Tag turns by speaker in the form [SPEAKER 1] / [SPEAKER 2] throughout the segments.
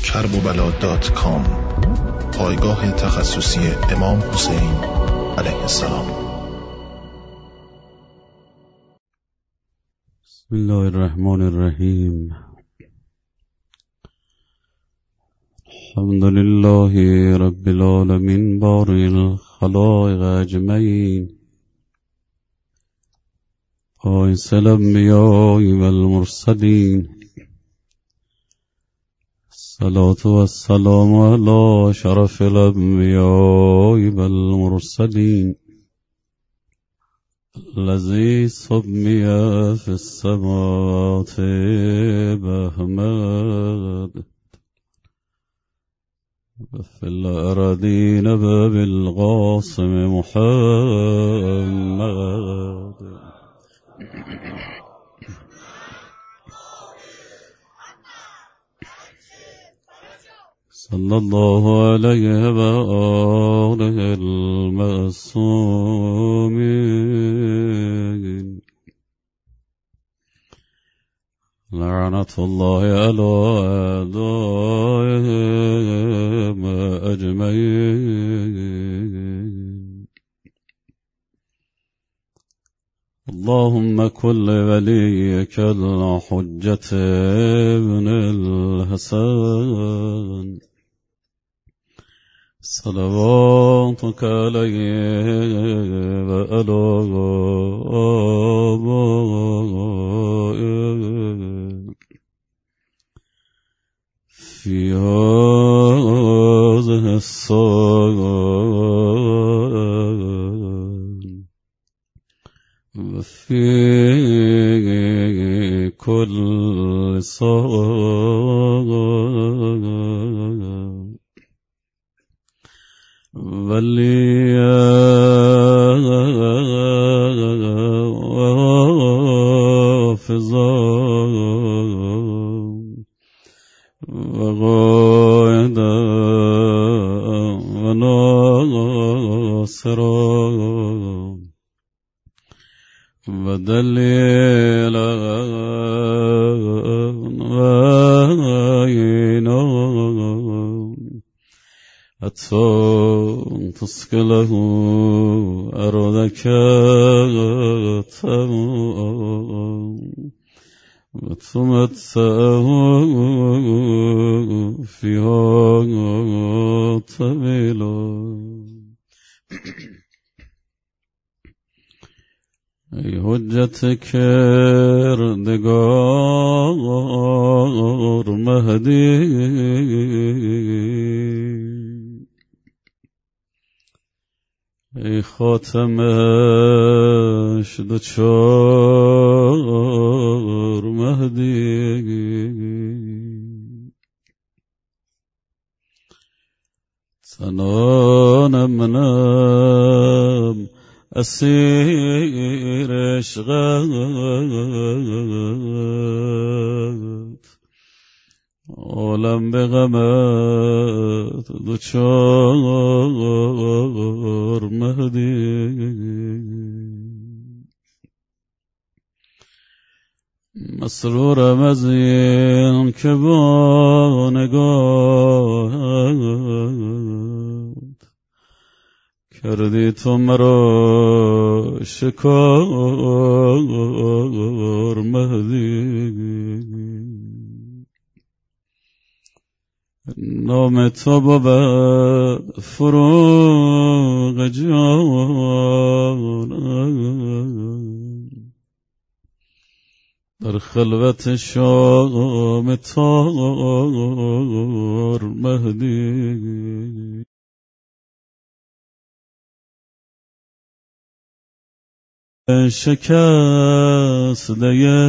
[SPEAKER 1] kerbobala.com، پایگاه تخصصی امام حسین علیه السلام.
[SPEAKER 2] بسم الله الرحمن الرحیم. الحمد لله رب العالمین بارئ الخلائق اجمعین، باعث الانبیاء والمرسلین، الصلاة والسلام علی شرف الانبیاء والمرسلین، الذی سمی فی السماوات بأحمد وفي الأراضين بالقاسم محمد. صلى الله عليه وآله المعصومين، لعنة الله على أعدائهم أجمعين. اللهم كن لوليك الحجة ابن الحسن صلواتك عليه وعلى آبائه في هذه الساعة وفي كل ساعة وليا وحافظا وقائدا وناصرا ودليلا وعينا حتى تسكله أرضك تمام وتمتعه فيها طويلا. ای حجت کردگار مهدی، ای خاتمش دوچار مهدی، تنانم منم اسیر عشقت، عالم به غمت دوچار مهدی. مسرورم از این که با نگاهت کردی تو مرا شکار مهدی. نام تو بود فروغ جانم، در خلوت شام تار مهدی. شکسته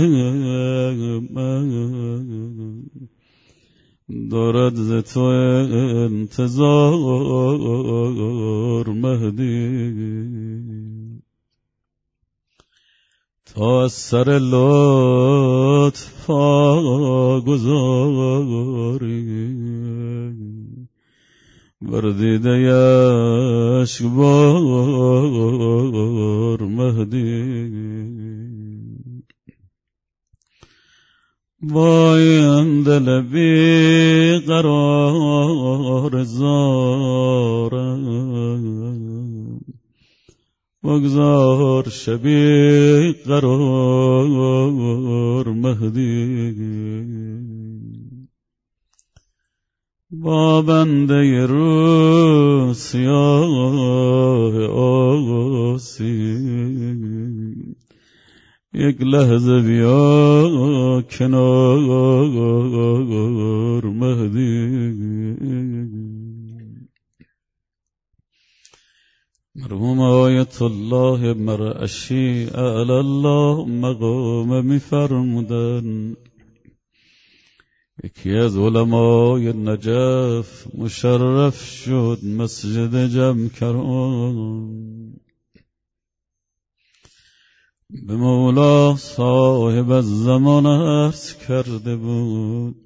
[SPEAKER 2] من دارد ز تو انتظار مهدی، تا از سر لطف پا گذاری بر دیده اشکبار مهدی. وای این دل بی قرار زارم، بگذار شبی قرار مهدی، با بنده رو سیاه آسی، یک لحظه بیا کنار مهدی. مرحوم آیت الله مرعشی اعلی الله مقام می‌فرمودند یکی از علمای نجف مشرف شد مسجد جمکران، به مولا صاحب الزمان عرض کرده بود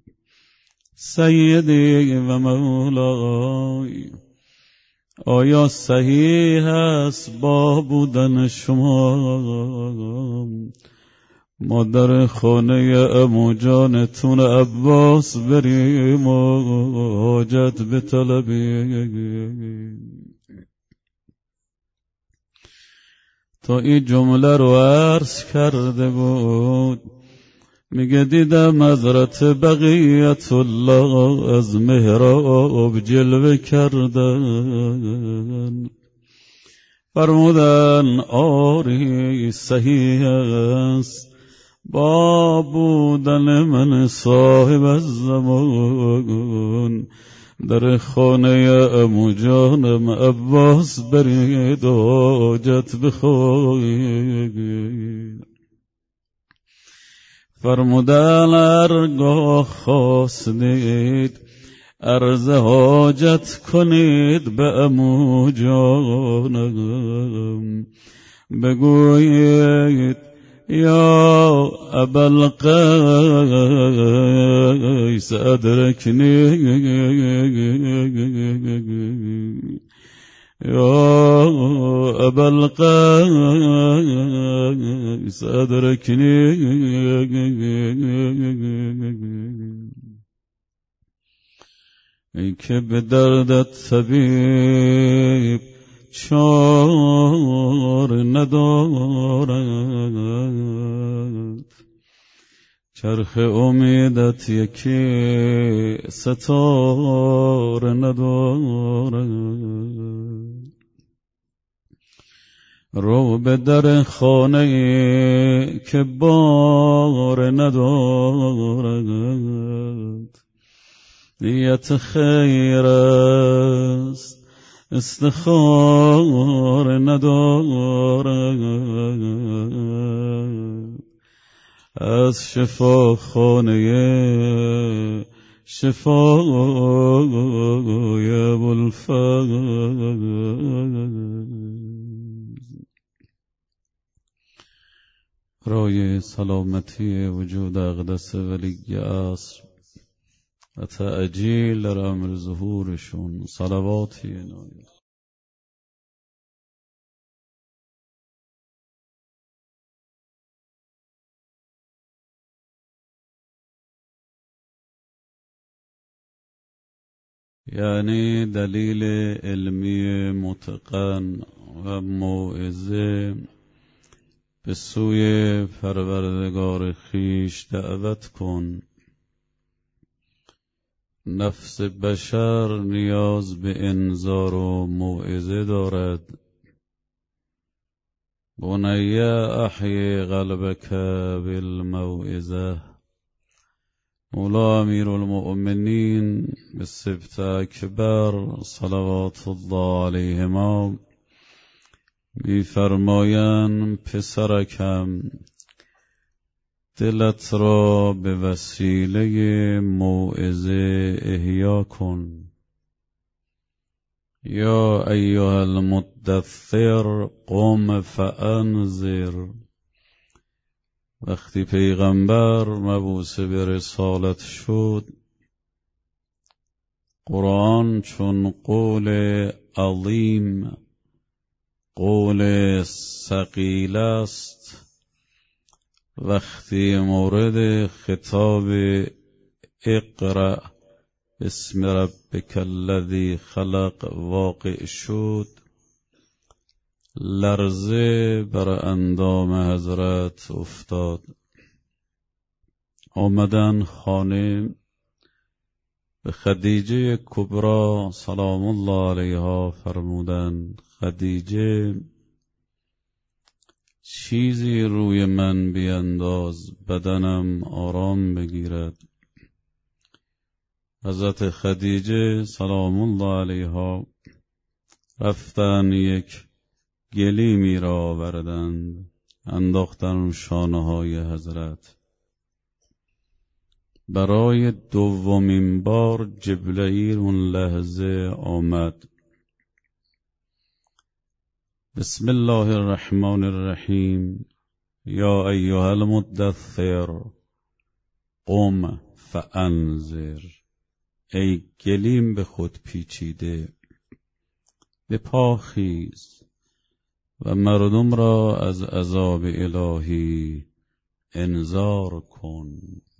[SPEAKER 2] سیدی و مولای، آیا صحیح است با بودن شما ما در خانه عمو جانتون عباس بریم و حاجت بطلبیم؟ تا این جمله رو عرض کرده بود میگه دیدم حضرت بقیت الله از محراب جلوه کردن، فرمودن آری صحیح است با بودن من صاحب الزمان در خانه عمو جانم عباس برید و حاجت بخواهید. فرمودن هرگاه خواستید عرض حاجت کنید به عمو جانم، بگویید یا ابوالقیس ادرکنی، یا ابوالقیس ادرکنی. ای که به دردت طبیب چاره ندارد، چرخ امیدت یکی ستاره ندارد، رو به در خانه که بار ندارد، نیت خیر است استخاره ندارد، از شفا خانه شفای ابوالفضل. برای سلامتی وجود اقدس ولی عصر و تعجیل در امر ظهورشون صلواتی عنایت. یعنی دلیل علمی متقن و موعظه به سوی پروردگار خویش دعوت کن. نفس بشر نیاز به انذار و موعظه دارد. بنی احی قلبک بالموعظه. مولا امیر المؤمنین به سبط اکبر صلوات الله علیهما می‌فرمایند پسرکم دلت را به وسیله موعظه احیا کن. یا ایها المدثر قم فانذر. وقتی پیغمبر مبعوث به رسالت شد، قرآن چون قول عظیم، قول ثقیل است، وقتی مورد خطاب اقرأ بسم ربک الذی خلق واقع شد، لرزه بر اندام حضرت افتاد. آمدن خانه، به خدیجه کبری سلام الله علیها فرمودن خدیجه چیزی روی من بینداز بدنم آرام بگیرد. حضرت خدیجه سلام الله علیها رفتن یک گلیمی را آوردند، انداختن شانه های حضرت. برای دومین بار جبرئیل اون لحظه آمد. بسم الله الرحمن الرحیم یا ایها المدثر قم فانذر. ای گلیم به خود پیچیده، به پا خیز و مردم را از عذاب الهی انذار کن.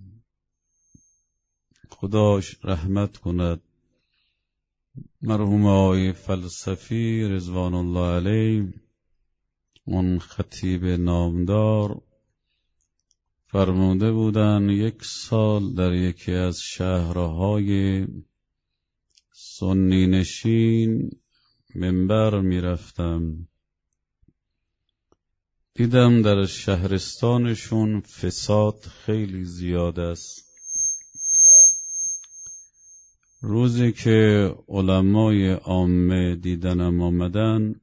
[SPEAKER 2] خداش رحمت کند مرحوم آقای فلسفی رضوان الله علیه، اون خطیب نامدار، فرموده بودن 1 سال در یکی از شهرهای سنی نشین منبر می رفتم، دیدم در شهرستانشون فساد خیلی زیاد است. روزی که علمای عامه دیدنم آمدن،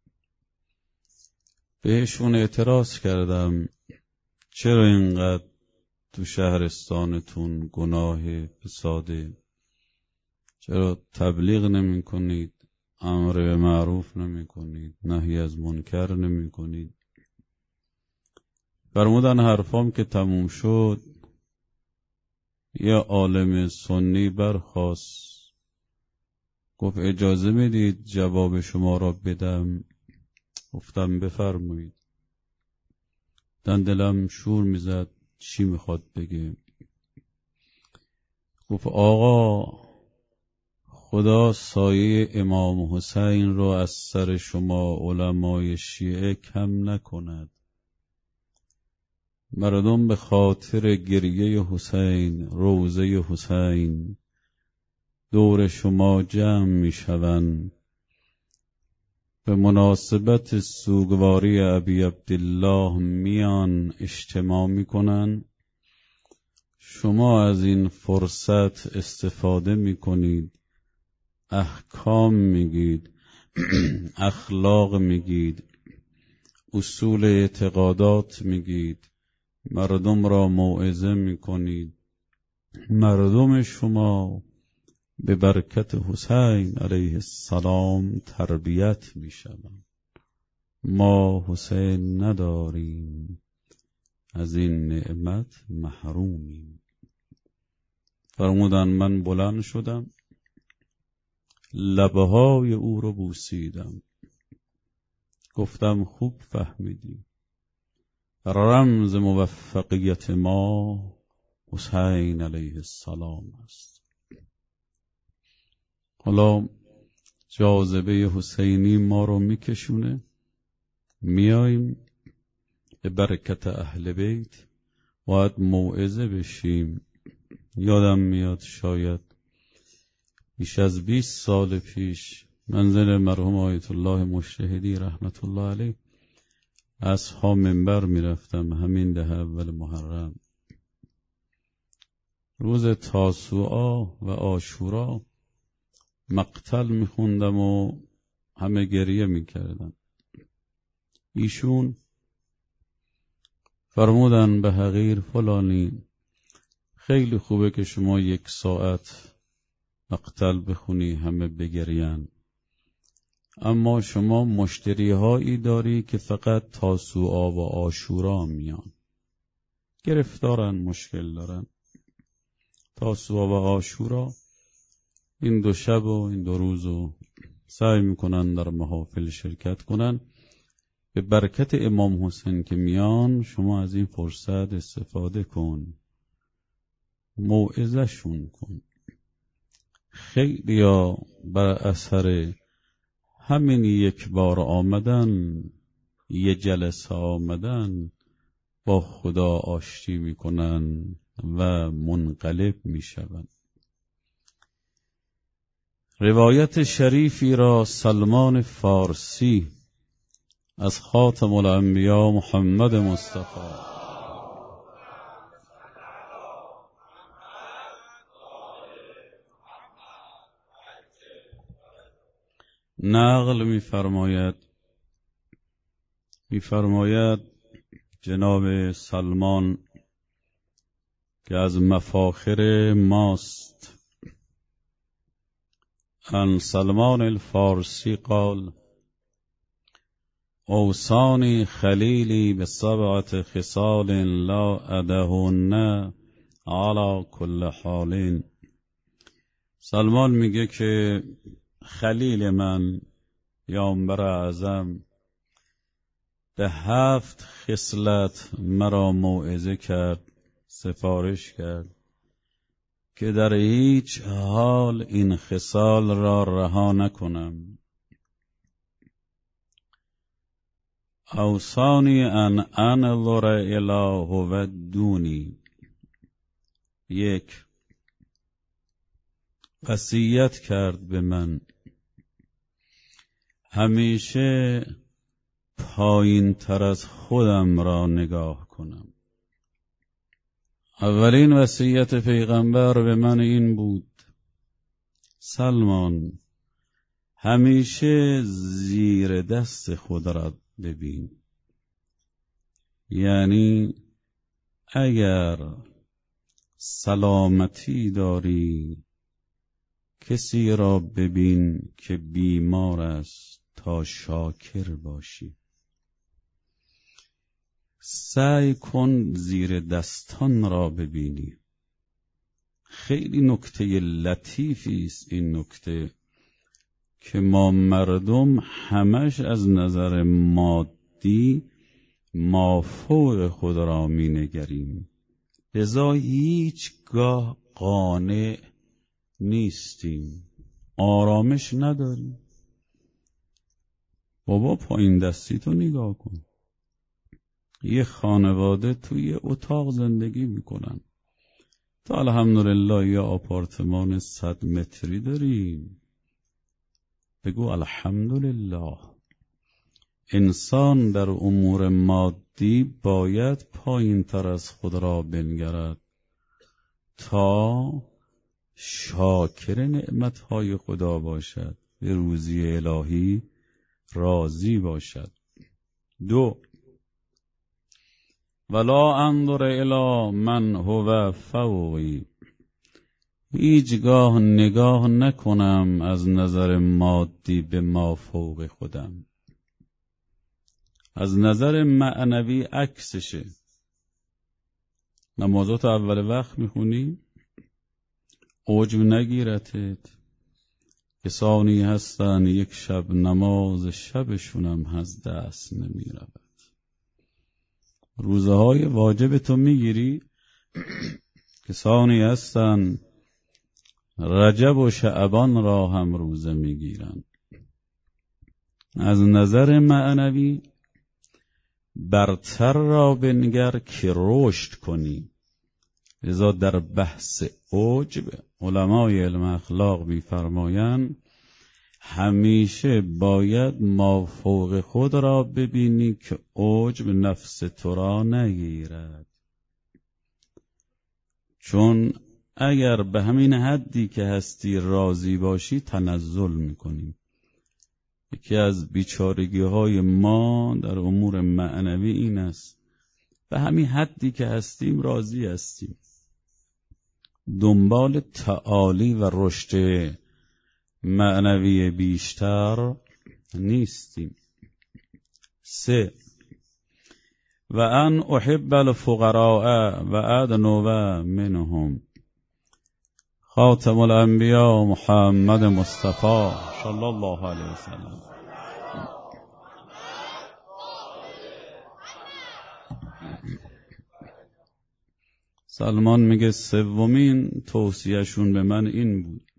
[SPEAKER 2] بهشون اعتراض کردم چرا اینقدر تو شهرستانتون گناه فساده؟ چرا تبلیغ نمی کنید؟ امر به معروف نمی کنید؟ نهی از منکر نمی کنید؟ فرمودن حرفام که تموم شد، یه عالم سنی برخاست، گفت اجازه میدید جواب شما را بدم؟ گفتم بفرمایید. دلم شور میزد چی میخواد بگه. گفت آقا، خدا سایه امام حسین را از سر شما علمای شیعه کم نکند. مردم به خاطر گریه حسین، روضه حسین دور شما جمع میشوند، به مناسبت سوگواری ابی عبدالله میان اجتماع میکنن. شما از این فرصت استفاده میکنید، احکام میگید، اخلاق میگید، اصول اعتقادات میگید، مردم را موعظه میکنید. مردم شما به برکت حسین علیه السلام تربیت میشوند. ما حسین نداریم، از این نعمت محرومیم. فرمودن من بلند شدم، لبهای او رو بوسیدم، گفتم خوب فهمیدی، رمز موفقیت ما حسین علیه السلام است. حالا جاذبه حسینی ما رو میکشونه، میاییم به برکت اهل بیت باید موعظه بشیم. یادم میاد شاید بیش از 20 سال پیش منزل مرحوم آیت الله مجتهدی رحمت الله علیه اصحاب منبر میرفتم، همین ده اول محرم، روز تاسوعا و عاشورا مقتل میخوندم و همه گریه میکردن. ایشون فرمودن به حقیر فلانی خیلی خوبه که شما 1 ساعت مقتل بخونی همه بگرین، اما شما مشتری هایی داری که فقط تاسوعا و عاشورا میان، گرفتارن، مشکل دارن. تاسوعا و عاشورا این 2 شب و این 2 روز رو سعی میکنن در محافل شرکت کنن. به برکت امام حسین که میان شما از این فرصت استفاده کن، موعظه شون کن. خیلیا بر اثر همین یک بار آمدن، یه جلسه آمدن، با خدا آشتی میکنن و منقلب میشوند. روایت شریفی را سلمان فارسی از خاتم الانبیا محمد مصطفی نقل می‌فرماید جناب سلمان که از مفاخر ماست، عن سلمان الفارسی قال اوصانی خلیلی ب7 خصال لا أدهن على كل حال. سلمان میگه که خلیل من پیامبر اعظم به 7 خصلت مرا موعظه کرد، سفارش کرد که در هیچ حال این خصال را رها نکنم. اوصانی ان انظر الی هو دونی. 1 وصیت کرد به من همیشه پایین تر از خودم را نگاه کنم. اولین وصیت پیغمبر به من این بود سلمان همیشه زیر دست خود را ببین. یعنی اگر سلامتی داری کسی را ببین که بیمار است تا شاکر باشی. سعی کن زیر دستان را ببینی. خیلی نکته لطیفی است این نکته که ما مردم همش از نظر مادی مافوق خود را می نگریم، لذا هیچگاه قانع نیستیم، آرامش نداریم. بابا پایین دستی تو نگاه کن. یه خانواده توی اتاق زندگی میکنن، تا الحمدلله یه آپارتمان 100 متری داریم. بگو الحمدلله. انسان در امور مادی باید پایین تر از خود را بنگرد تا شاکر نعمتهای خدا باشد، به روزی الهی راضی باشد. 2 ولا انظر الی من هو فوقی. هیچگاه نگاه نکنم از نظر مادی به ما فوق خودم. از نظر معنوی عکسشه. نمازات اول وقت میخونی عجب نگیرتت. کسانی هستن یک شب نماز شبشونم از دست نمیرود. روزه های واجب تو میگیری. کسانی هستن رجب و شعبان را هم روزه میگیرن. از نظر معنوی برتر را بنگر که رشد کنی. لذا در بحث عجب علمای علم اخلاق می‌فرمایند همیشه باید مافوق خود را ببینی که عجب نفس تو را نگیرد. چون اگر به همین حدی که هستی راضی باشی تنزل میکنی. یکی از بیچارگی های ما در امور معنوی این است به همین حدی که هستیم راضی هستیم، دنبال تعالی و رشد معنوی بیشتر نیستیم. 3 و ان احب الفقراء و ادنو منهم. خاتم الانبیا محمد مصطفی صلی الله علیه وسلم. سلمان میگه سومین توصیهشون به من این بود: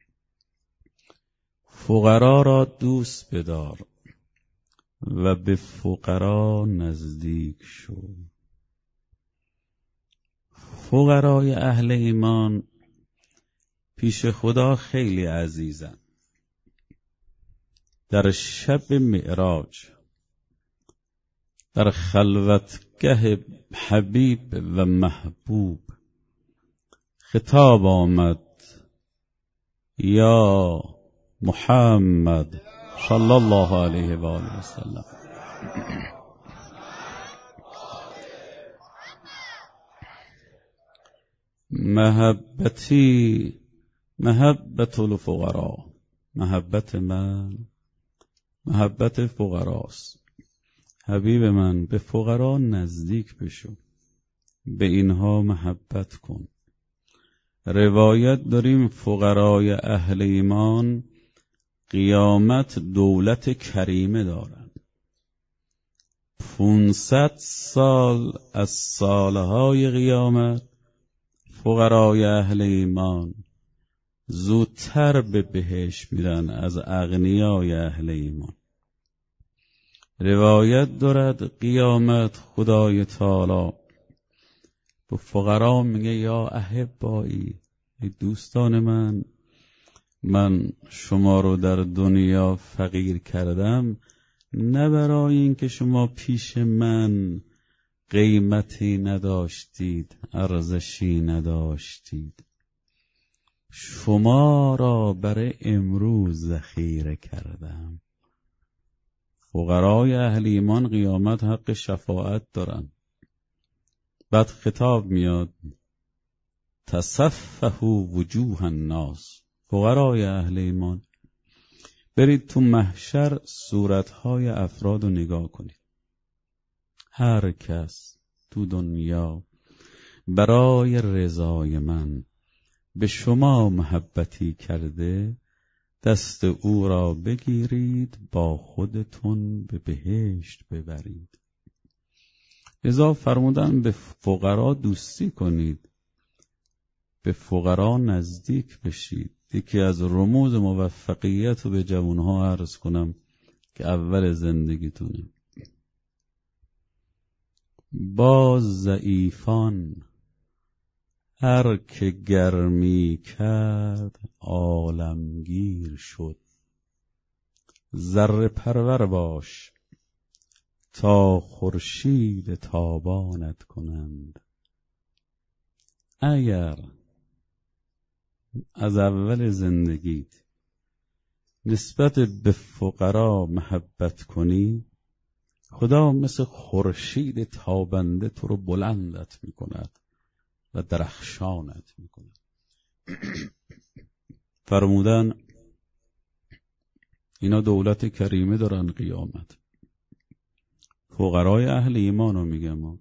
[SPEAKER 2] فقرا را دوست بدار و به فقرا نزدیک شو. فقرای اهل ایمان پیش خدا خیلی عزیزن. در شب معراج در خلوتگه حبیب و محبوب خطاب آمد: یا محمد صلی الله علیه و آله و سلم، محبتی محبت الفقراء، محبت من محبت فقراست. حبیب من به فقرا نزدیک بشو، به اینها محبت کن. روایت داریم فقرای اهل ایمان قیامت دولت کریمه دارند. 500 سال از سالهای قیامت فقرای اهل ایمان زودتر به بهشت میرن از اغنیای اهل ایمان. روایت دارد قیامت خدای تعالی به فقرا میگه: یا احبایی، ای دوستان من شما رو در دنیا فقیر کردم نه برای اینکه شما پیش من قیمتی نداشتید، ارزشی نداشتید، شما را برای امروز ذخیره کردم. فقرای اهل ایمان قیامت حق شفاعت دارن. بعد خطاب میاد: تصفحوا وجوه الناس. فقرای اهل ایمان برید تو محشر صورتهای افراد رو نگاه کنید. هر کس تو دنیا برای رضای من به شما محبتی کرده، دست او را بگیرید با خودتون به بهشت ببرید. لذا فرمودن به فقرا دوستی کنید، به فقرا نزدیک بشید. یکی از رموز موفقیت رو به جوانها عرض کنم که اول زندگیتونه. با ضعیفان هر که گرمی کرد عالمگیر شد. ذره پرور باش تا خورشید تابانت کنند. اگر از اول زندگیت نسبت به فقرا محبت کنی، خدا مثل خورشید تابنده تو رو بلندت میکند و درخشانت میکند. فرمودن اینا دولت کریمه دارن قیامت. فقرای اهل ایمان رو میگم.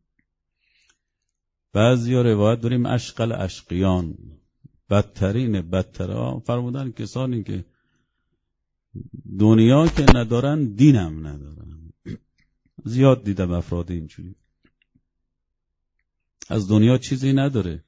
[SPEAKER 2] بعضی ها روایت داریم اشقل اشقیان، بدترین بدترها. فرمودن کسانی که دنیا که ندارن دینم ندارن. زیاد دیدم افراد اینجوری، از دنیا چیزی نداره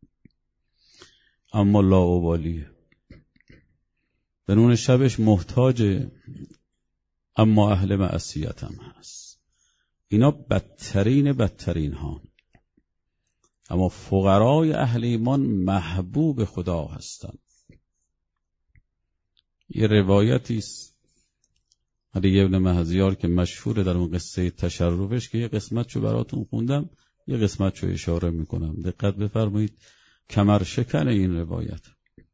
[SPEAKER 2] اما لاابالیه، به نون شبش محتاجه اما اهل معصیت هم هست. اینا بدترین ها. اما فقرای اهل ایمان محبوب خدا هستند. یه روایتی است علی ابن مهزیار که مشهوره در اون قصه تشرفش که یه قسمتشو براتون خوندم، یه قسمتشو اشاره میکنم. دقت بفرمایید، کمر شکن این روایت.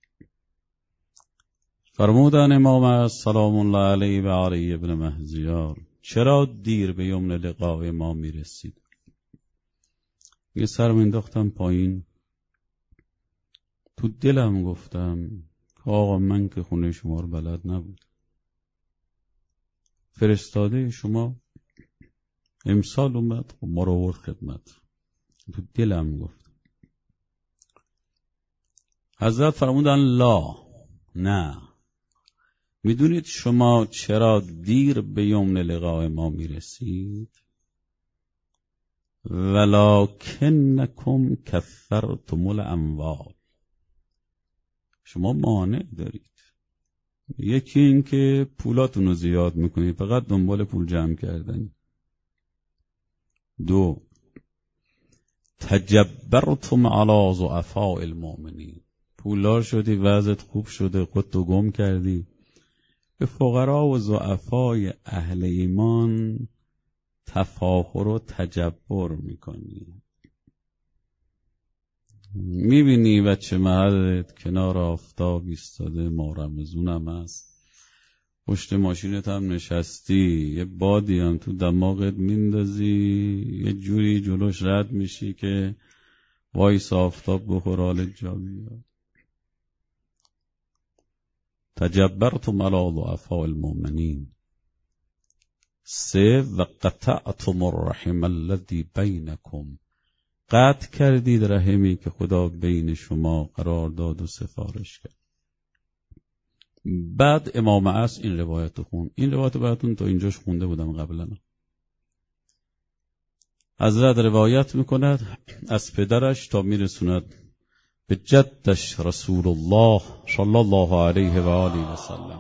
[SPEAKER 2] فرمودن امام سلام الله علیه و علی ابن مهزیار: چرا دیر به یمن لقاء ما میرسید؟ یه سرم انداختم پایین، تو دلم گفتم آقا من که خونه شما رو بلد نبود، فرستاده شما امسال اومد و ما رو آورد خدمت. تو دلم گفتم. حضرت فرمودن لا، نه. میدونید شما چرا دیر به یمن لقاء ما میرسید؟ ولکنکم کثرتم الاموال. شما مانع دارید. یکی این که پولاتون رو زیاد میکنید، فقط دنبال پول جمع کردن. 2 تجبرتم علی ضعفاء المؤمنین. پولدار شدی، وضعت خوب شده، خودتو گم کردی، به فقرا و ضعفای اهل ایمان تفاخر و تجبر میکنی. میبینی بچه محلت کنار آفتاب ایستاده، ما رمضونم هست، پشت ماشینت هم نشستی، یه بادی هم تو دماغت میندازی، یه جوری جلوش رد میشی که وایس آفتاب بخور حالت جا بیاد. تجبرتم علی ضعفاء المؤمنین. 3 و قطعتم الرحم الذی بینکم. قطع کردید رحمی که خدا بین شما قرار داد و سفارش کرد. بعد امام عصر این روایت خون. این روایت براتون تا اینجاش خونده بودم قبلا. حضرت روایت میکند از پدرش تا میرسوند به جدش رسول الله صلی الله علیه و آله و سلم.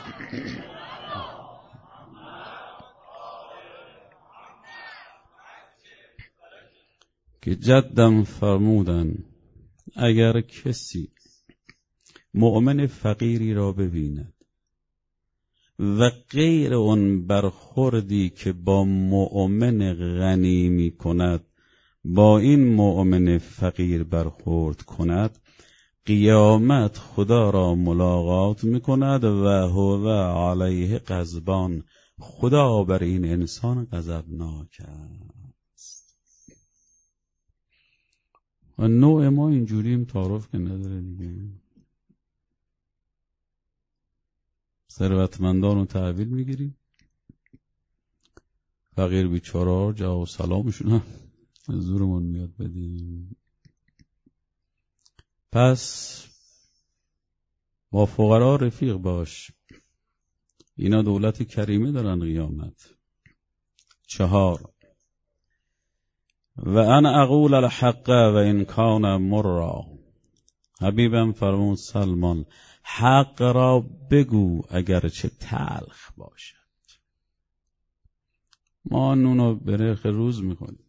[SPEAKER 2] که جدم فرمودن اگر کسی مؤمن فقیری را ببیند و غیر اون برخوردی که با مؤمن غنی می کند با این مؤمن فقیر برخورد کند، قیامت خدا را ملاقات می کند و هو علیه غضبان. خدا بر این انسان غضبناک است. و نوع ما اینجوریم، تعارف که نداره دیگه. ثروتمندان رو تحویل میگیریم، فقیر بیچاره جواب سلامشون هم زورمون میاد بدیم. پس با فقرا رفیق باش، اینا دولت کریمه دارن قیامت. 4 و انا اقول الحق و ان کان مرا. حبیبم فرمود سلمان حق را بگو اگرچه تلخ باشد. ما نونو برخ روز میکنیم،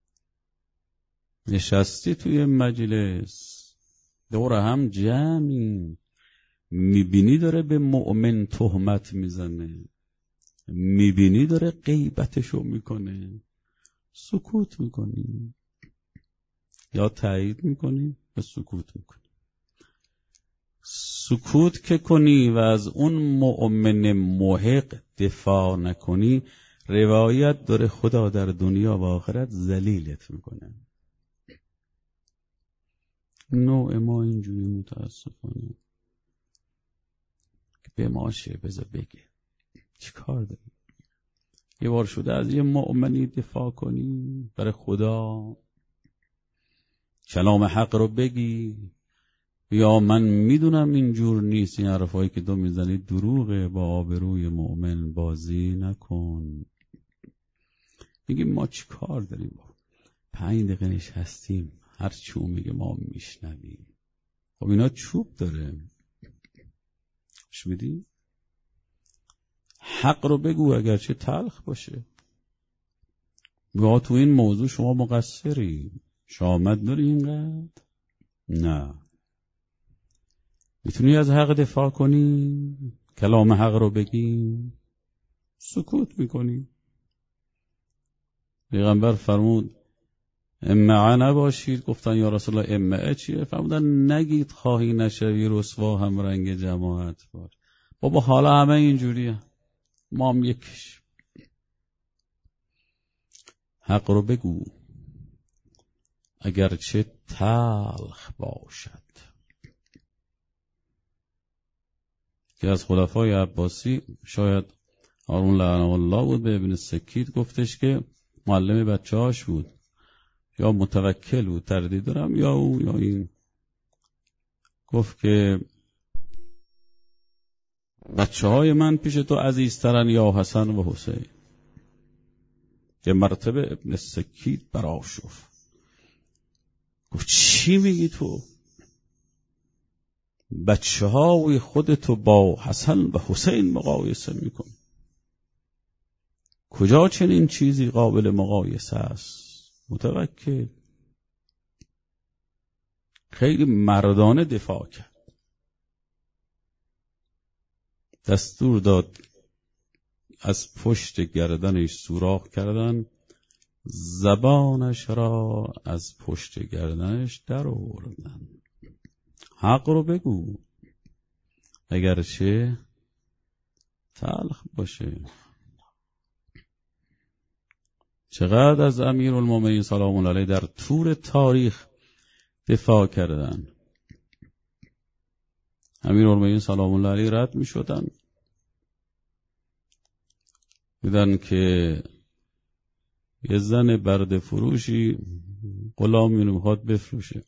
[SPEAKER 2] نشستی توی مجلس دور هم جمعی، میبینی داره به مؤمن تهمت میزنه، میبینی داره غیبتشو میکنه، سکوت میکنی یا تایید میکنی یا سکوت میکنی. سکوت که کنی و از اون مؤمن محق دفاع نکنی، روایت داره خدا در دنیا و آخرت ذلیلت میکنه. نوع ما اینجوری متاسفانه که به ماشه بذار بگه چی کار داری. یه بار شده از یه مؤمنی دفاع کنی برای خدا، کلام حق رو بگی، یا من میدونم اینجور نیست، این حرفایی که تو میزنی دروغه، با آبروی مؤمن بازی نکن. میگیم ما چی کار داریم؟ 5 دقیقه نشستیم هر چی اون میگه ما میشنویم. خب اینا چوب داره، شمیدی؟ حق رو بگو اگرچه تلخ باشه. یا تو این موضوع شما مقصری، شامت داری اینقدر؟ نه. میتونی از حق دفاع کنی، کلام حق رو بگی، سکوت میکنی. پیغمبر فرمود امعه نباشید. گفتن یا رسول الله امعه چیه؟ فرمودن نگید خواهی نشوی رسوا هم رنگ جماعت باش. بابا حالا همه اینجوریه، ما هم یکیش. حق رو بگو اگرچه تلخ باشد. که از خلفای عباسی شاید هارون لعنه الله بود، به ابن سکیت گفتش که معلم بچه هاش بود، یا متوکل بود، تردید دارم یا او یا این. گفت که بچه های من پیش تو عزیزترن یا حسن و حسین؟ یه مرتبه ابن سکید برآشفت، گفت چی میگی تو؟ بچه های خودتو با حسن و حسین مقایسه میکن؟ کجا چنین چیزی قابل مقایسه است؟ متوکل. خیلی مردانه دفاع کرد، دستور داد از پشت گردنش سوراخ کردن، زبانش را از پشت گردنش در آوردن. حق رو بگو اگرچه تلخ باشه. چقدر از امیرالمومنین سلام الله علیه در طول تاریخ دفاع کردن. امیرالمومنین سلام الله علیه رد می شدن، دیدن که یه زن برده فروشی غلامی رو میخواد بفروشه.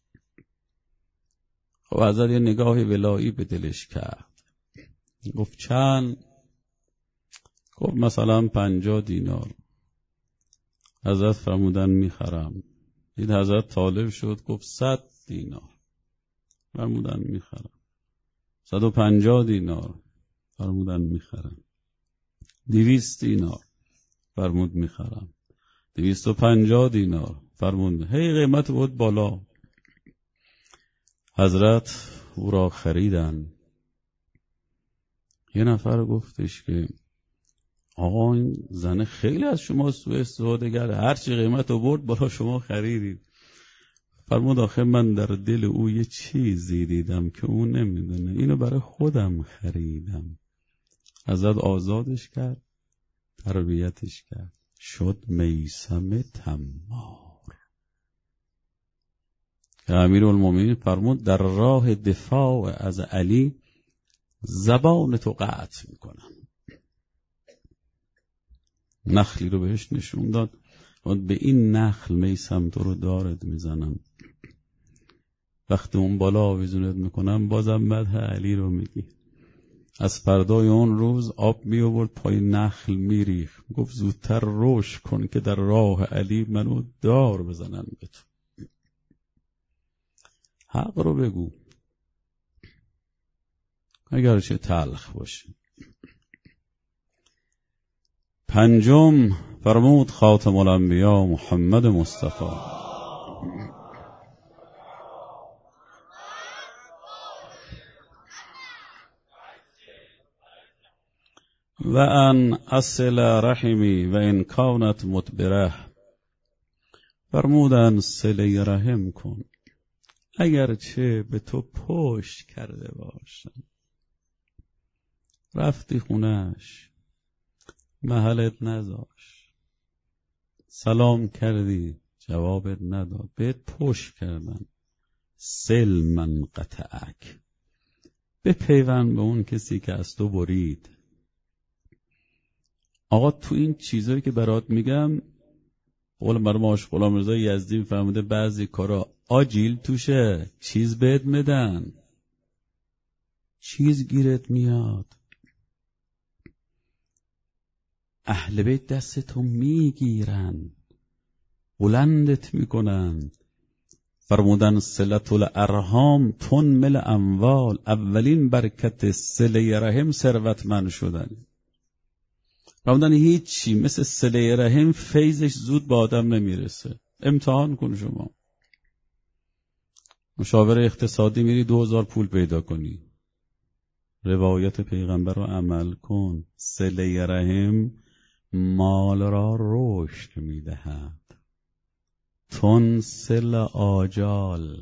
[SPEAKER 2] خب حضرت یه نگاه ولایی به دلش کرد، گفت چند؟ گفت مثلا 50 دینار. حضرت فرمودن میخرم. دید حضرت طالب شد، گفت 100 دینار. فرمودن میخرم. 150 دینار. فرمودن میخرم. 200 دینار. فرمود میخرم. 250 دینار. فرمود. هی قیمت بود بالا. حضرت او را خریدن. یه نفر گفتش که آقا این زنه خیلی از شما سوء استفاده کرده، هرچی قیمت رو برد بالا شما خریدید. فرمود آخه من در دل او یه چیزی دیدم که او نمیدونه، اینو برای خودم خریدم. حضرت آزادش کرد، تربیتش کرد، شد میثم تمار. امیرالمومنین فرمود در راه دفاع از علی زبان تو قطع میکنم. نخلی رو بهش نشون داد، به این نخل میثم تو رو دارت میزنم، وقتی اون بالا آویزونت میکنم بازم مدح علی رو میگی. از فردای اون روز آب می آورد پای نخل میریخت، گفت زودتر رشد کن که در راه علی منو دار بزنن به تو. حق رو بگو اگرچه تلخ باشه. پنجم فرمود خاتم الانبیا محمد مصطفی و ان اصل رحمی و ان کانت مدبره. فرمودن صله رحم کن اگرچه به تو پشت کرده باشن. رفتی خونش، محلت نذاش، سلام کردی جوابت نداد، بهت پشت کردن. سل من قطعک، بپیوند به اون کسی که از تو برید. آقا تو این چیزایی که برات میگم، قول مرحوم عاشق غلام رضا یزدی فرموده بعضی کارا آجیل توشه، چیز بهت میدن، چیز گیرت میاد. اهل بیت دستتو میگیرن، بلندت میکنن. فرمودن صلت الارحام تنمل اموال. اولین برکت صله رحم ثروتمند شدن. فرمودن هیچی مثل صله رحم فیضش زود به آدم نمیرسه. امتحان کن شما. مشاور اقتصادی میری 2000 پول پیدا کنی، روایت پیغمبر رو عمل کن. صله رحم مال را رشد میدهد. تنسل آجال،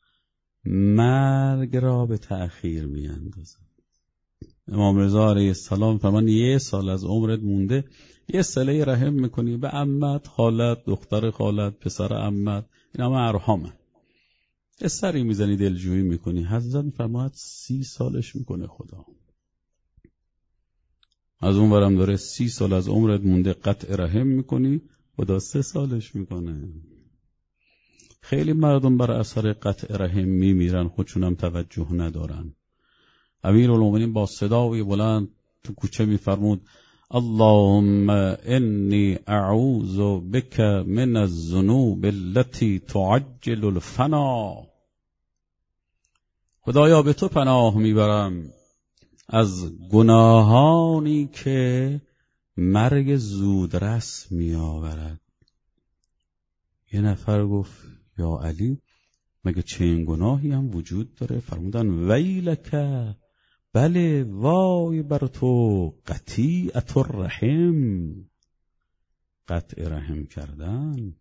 [SPEAKER 2] مرگ را به تأخیر میاندازد. امام رضا علیه السلام فرمان 1 سال از عمرت مونده، یه صله رحم میکنی به عمت، خالت، دختر خالت، پسر عمت، این همه ارحامه. یه سری میزنی دلجویی میکنی. حضرت فرماد 30 سالش میکنه خدا. از اون ورم داره 30 سال از عمرت مونده قطع رحم میکنی، خدا 3 سالش میکنه. خیلی مردم بر اثر قطع رحم میمیرن، خودشونم توجه ندارن. امیرالمومنین با صدای بلند تو کوچه میفرمود اللهم انی اعوذ بک من الذنوب التي تعجل الفنا. خدایا به تو پناه میبرم از گناهانی که مرگ زودرس میآورد. یه نفر گفت یا علی مگه چنین گناهی هم وجود داره؟ فرمودن ویلک، بله وای بر تو، قطیعة الرحم، قطع رحم کردن،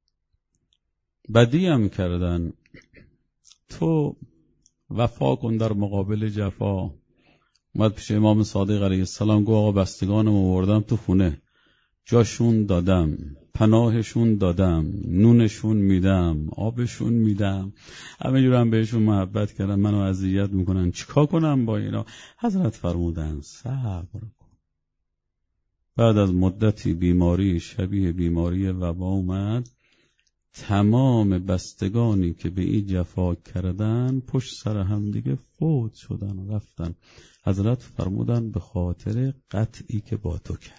[SPEAKER 2] بدی هم کردن. تو وفا کن در مقابل جفا. اومد پیش امام صادق علیه السلام گفت آقا بستگانم آوردم تو خونه، جاشون دادم، پناهشون دادم، نونشون میدم، آبشون میدم، همه جورم بهشون محبت کردم، منو اذیت میکنن، چیکار کنم با اینا؟ حضرت فرمودن صبر کن. بعد از مدتی بیماری شبیه بیماری وبا اومد. تمام بستگانی که به این جفا کردن پشت سر هم دیگه فوت شدن و رفتن. حضرت فرمودن به خاطر قطعی که با تو کرد.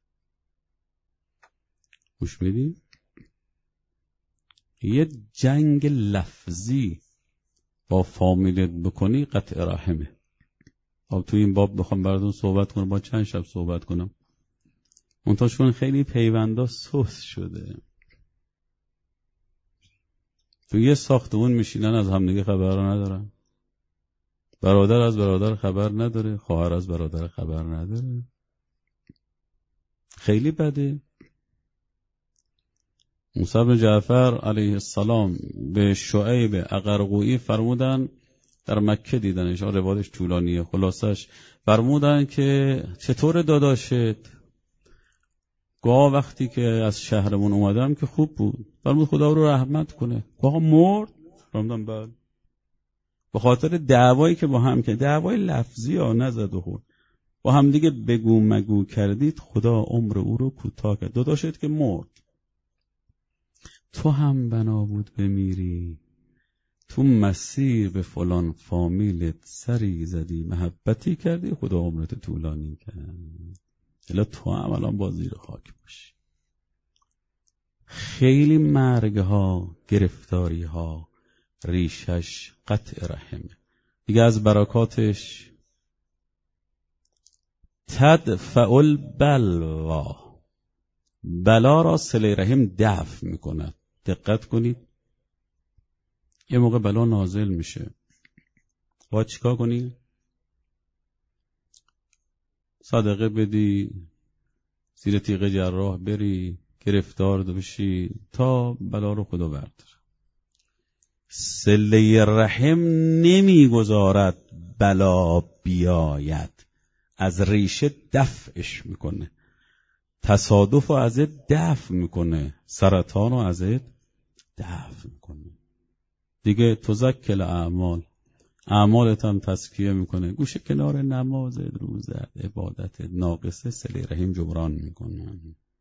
[SPEAKER 2] گوش میدی؟ یه جنگ لفظی با فامیلت بکنی قطع رحمه. تو این باب بخوام براتون صحبت کنم با چند شب صحبت کنم، منتاشون خیلی پیوندا سوس شده. تو یه ساختمون میشینن از همدیگه خبر ندارن، برادر از برادر خبر نداره، خواهر از برادر خبر نداره. خیلی بده. موسی بن جعفر علیه السلام به شعیب اقرقویی فرمودن، در مکه دیدنش، روایتش طولانیه، خلاصش فرمودن که چطور داداشت؟ گاه وقتی که از شهرمون اومدم که خوب بود. فرمود خدا رو رحمت کنه. گاه مرد؟ فرمودن بله. به خاطر دعوایی که با هم که دعوای لفظی ها نزد و خورد، با هم دیگه بگو مگو کردید، خدا عمر او رو کوتاه کرد. داداشت که مرد، تو هم بنا بود بمیری، تو مسیر به فلان فامیلت سری زدی، محبتی کردی، خدا عمرت طولانی کرد. الا تو هم الان با زیر خاک باشی. خیلی مرگ ها، گرفتاری ها، ریشش قطع رحمه. دیگه از برکاتش تدفع البلوا، بلا را صله رحم دفع میکنه. دقت کنید، یه موقع بلا نازل میشه، باید چیکار کنی؟ صدقه بدی، زیر تیغ جراح بری، گرفتار بشی تا بلا رو خدا برداره. صله رحم نمیگذارد بلا بیاید، از ریشه دفعش میکنه. تصادف رو ازت دفع میکنه، سرطان رو ازت دفع میکنه. دیگه تزکل اعمال، اعمالت هم تزکیه میکنه. گوشه کنار نمازت، روزت، عبادت ناقصه، صله رحم جبران میکنه.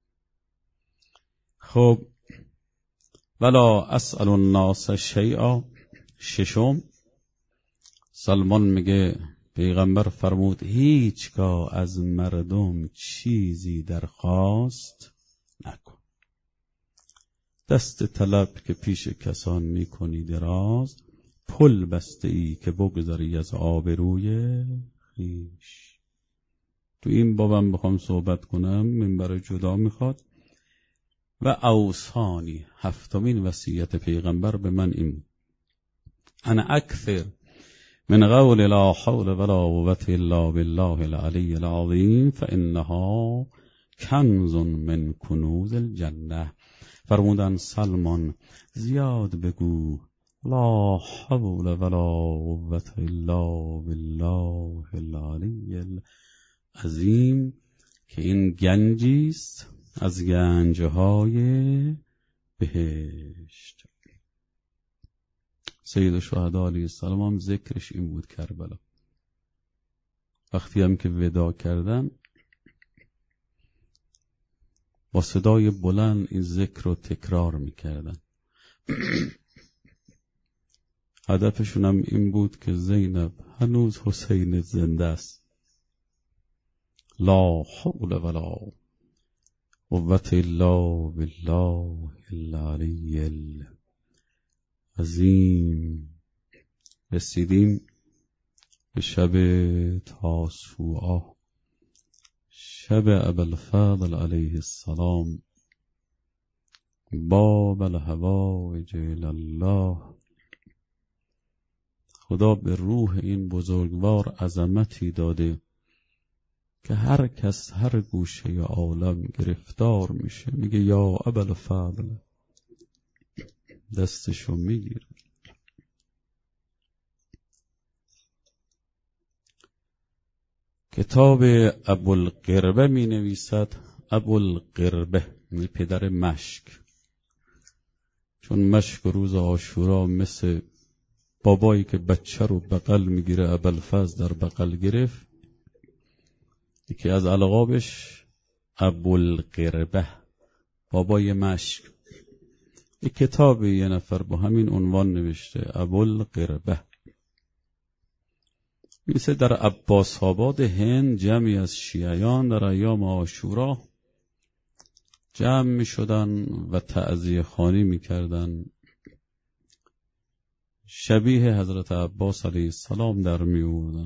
[SPEAKER 2] خب ولا اسأل الناس شیئا. ششم، سلمان میگه پیغمبر فرمود هیچگاه از مردم چیزی درخواست نکن. دست طلب که پیش کسان میکنی دراز، پل بسته ای که بگذاری از آبروی خویش. تو این بابم بخوام صحبت کنم منبر جدا میخواد. و اوصانی، هفتمین وصیت پیغمبر به من این: انا اکثر من قول لا حول ولا قوة الا بالله العلی العظیم فانها کنز من کنوز الجنه. فرمودن سلمان زیاد بگو لا حول ولا قوة الا بالله العلی العظیم، که این گنجیست از گنجهای بهشت. سید الشهدا علیه السلام هم ذکرش این بود کربلا. وقتی هم که ودا کردن با صدای بلند این ذکر رو تکرار میکردن. هدفشون هم این بود که زینب هنوز حسین زنده است، لا حول ولا قوة الا بالله العلی العظیم. رسیدیم به شب تاسوعا، شب ابوالفضل علیه السلام. باب الحوائج الله. خدا به روح این بزرگوار عظمتی داده که هر کس هر گوشه عالم گرفتار میشه، میگه یا ابوالفضل، دستشو میگیره. کتاب ابوالقربه می نویسد. ابوالقربه یعنی پدر مشک، چون مشک روز عاشورا مثل بابایی که بچه رو بغل میگیره، ابوالفضل در بغل گرفت. یکی از القابش ابوالقربه، بابای مشک. یک کتاب یه نفر با همین عنوان نوشته، ابوالقربه. مثل در عباس آباد هند جمعی از شیعیان در ایام عاشورا جمع می شدن و تعزیه خوانی می کردن. شبیه حضرت عباس علیه السلام در می آوردن.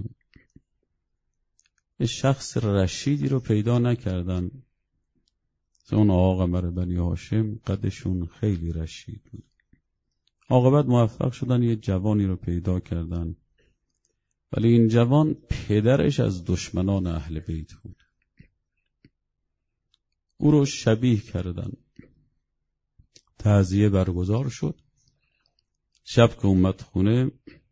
[SPEAKER 2] یه شخص رشیدی رو پیدا نکردن. اون آقا قمر بنی هاشم قدشون خیلی رشید بود. عاقبت موفق شدن یه جوانی رو پیدا کردن، ولی این جوان پدرش از دشمنان اهل بیت بود. او رو شبیه کردن. تعزیه برگزار شد. شب که اومد خونه،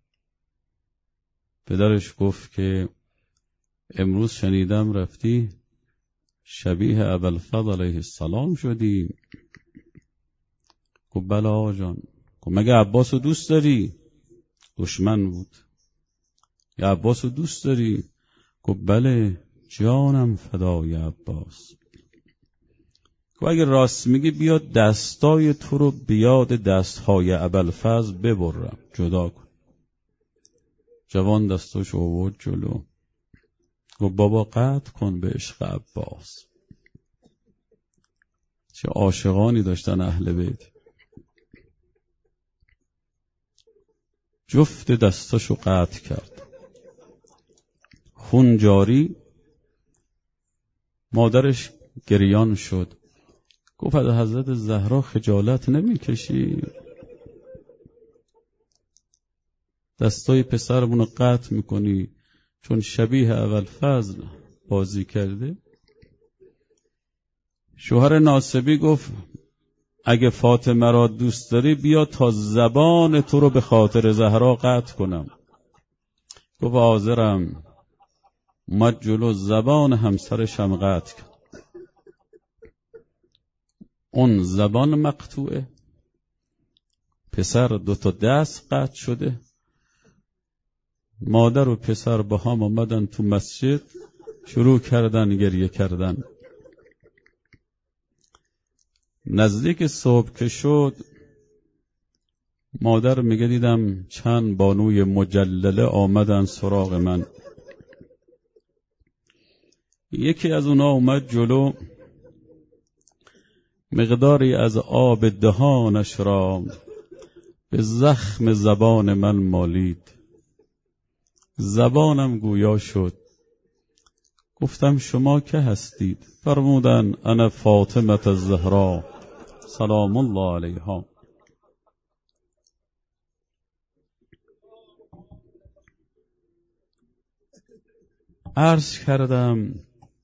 [SPEAKER 2] پدرش گفت که امروز شنیدم رفتی شبیه ابوالفضل علیه السلام شدی. گفت بله آقا جان. گفت مگه عباس رو دوست داری؟ دشمن بود. یا عباس رو دوست داری؟ گفت بله جانم فدای عباس. گفت اگه راست میگی بیا دستای تو رو بیاد دستهای ابوالفضل ببرم، جدا کن. جوان دستاشو آورد جلو. گفت بابا قطع کن به عشق عباس. چه عاشقانی داشتن اهل بیت. جفت دستاشو قطع کرد، خون جاری. مادرش گریان شد. گفت از حضرت زهرا خجالت نمی کشی؟ دستای پسرمونو قطع میکنی چون شبیه ابوالفضل بازی کرده؟ شوهر ناصبی گفت اگه فاطمه را دوست داری بیا تا زبان تو رو به خاطر زهرا قطع کنم. گفت حاضرم. اومد جلو، زبان همسرشم قطع کرد. اون زبان مقطوعه، پسر 2 دست قطع شده. مادر و پسر با هم آمدن تو مسجد، شروع کردن گریه کردن. نزدیک صبح که شد، مادر میگه دیدم چند بانوی مجلله آمدن سراغ من. یکی از اونا اومد جلو، مقداری از آب دهانش را به زخم زبان من مالید. زبانم گویا شد. گفتم شما که هستید؟ فرمودن انا فاطمه الزهرا سلام الله علیها. عرض کردم،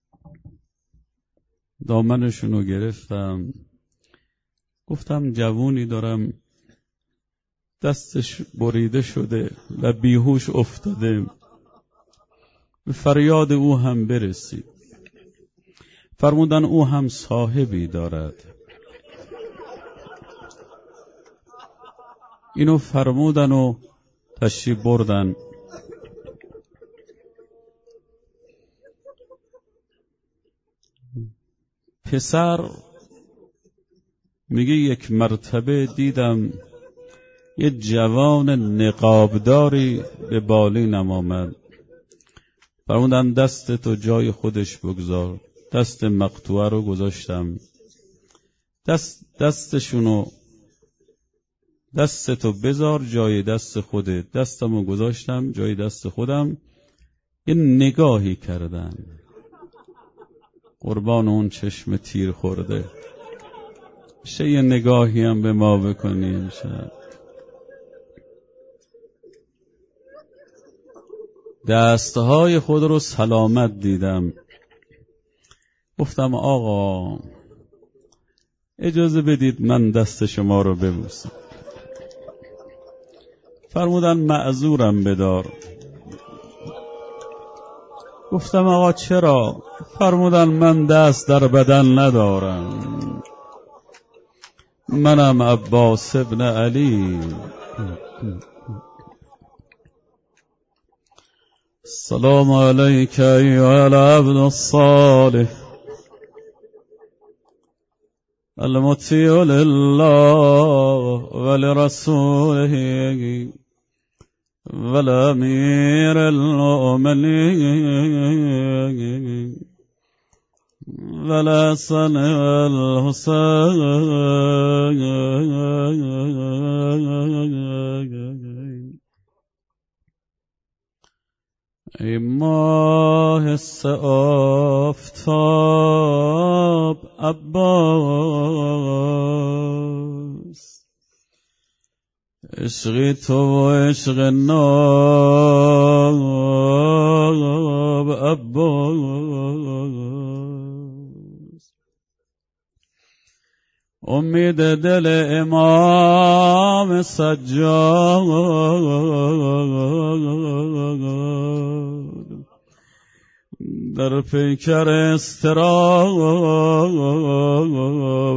[SPEAKER 2] دامنشونو گرفتم، گفتم جوونی دارم دستش بریده شده و بیهوش افتاده، به فریاد او هم برسید. فرمودن او هم صاحبی دارد. اینو فرمودن و تشریف بردن. پسر میگه یک مرتبه دیدم یه جوان نقابداری به بالینم آمد. فرمودن دست تو جای خودش بگذار. دست مقطوعه رو گذاشتم، دستتو بذار جای دست خودت. دستمو گذاشتم جای دست خودم. یه نگاهی کردن، قربان اون چشم تیر خورده. میشه یه نگاهی هم به ما بکنیم؟ دستهای خود رو سلامت دیدم. گفتم آقا اجازه بدید من دست شما رو ببوسم. فرمودن معذورم بدار. گفتم آقا چرا؟ فرمودن من دست در بدن ندارم، منم عباس ابن علی. السلام علیک ایها العبد الصالح المطیع لله ولرسوله والامیر المؤمنین والحسن والحسین. ای ماه سه آفتاب عباس، عشقی تو و عشق ناب عباس. امید دل امام سجاد، در پیکر استراب